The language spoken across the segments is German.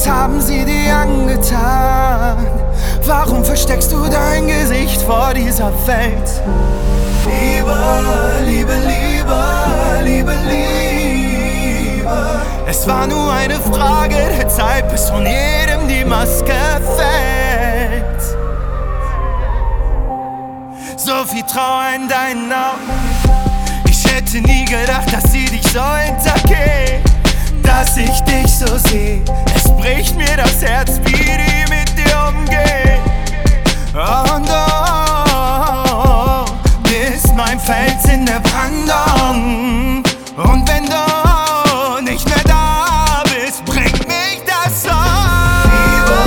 Was haben sie dir angetan? Warum versteckst du dein Gesicht vor dieser Welt? Liebe, Liebe, Liebe, Liebe, Liebe. Es war nur eine Frage der Zeit, bis von jedem die Maske fällt. So viel Trauer in deinen Augen. Ich hätte nie gedacht, dass sie dich so hintergeht, dass ich dich so seh. Es bricht mir das Herz, wie die mit dir umgeht. Und du bist mein Fels in der Brandung. Und wenn du nicht mehr da bist, bringt mich das um. Liebe,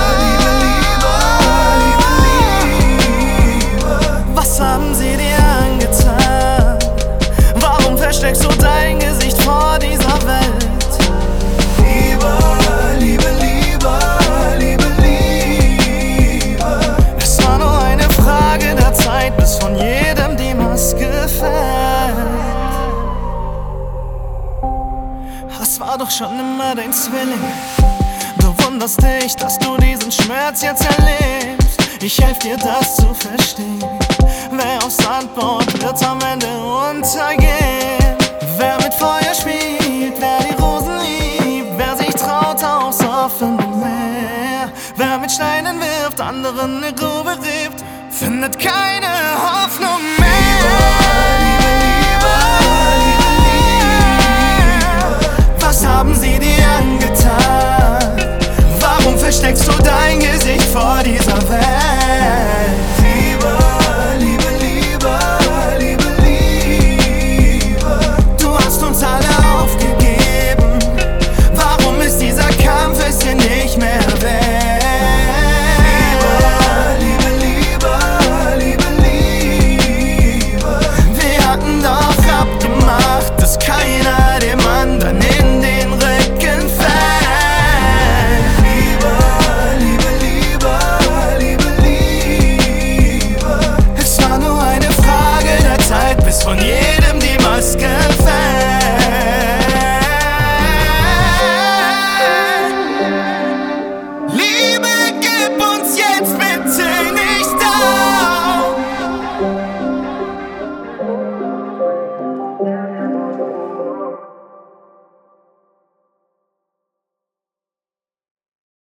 Liebe, Liebe, Liebe, Liebe. Was haben sie dir angetan? Warum versteckst du dein Gesicht vor dieser Welt? Liebe, Liebe, Liebe, Liebe, Liebe. Es war nur eine Frage der Zeit, bis von jedem die Maske fällt. Das war doch schon immer dein Zwilling. Du wunderst dich, dass du diesen Schmerz jetzt erlebst. Ich helf dir, das zu verstehen. Wer auf Sand baut, wird am Ende untergehen. Wer mit Feuer spielt, wer die Rosen liebt, wer sich traut aufs offene Meer, wer mit Steinen wirft, anderen eine Grube riebt, findet keine Hoffnung mehr. Was haben sie dir angetan? Warum versteckst du dein Gesicht vor dieser Welt? Liebe, Liebe, Liebe, Liebe, Liebe. Du hast uns alle aufgegeben. Warum ist dieser Kampf es dir nicht mehr wert? Liebe, Liebe, Liebe, Liebe. Wir hatten doch abgemacht, dass keiner dem anderen in den Rücken fällt. Liebe, Liebe, Liebe, Liebe, Liebe. Es war nur eine Frage der Zeit, bis von jedem die Maske fällt. Liebe, gib uns jetzt bitte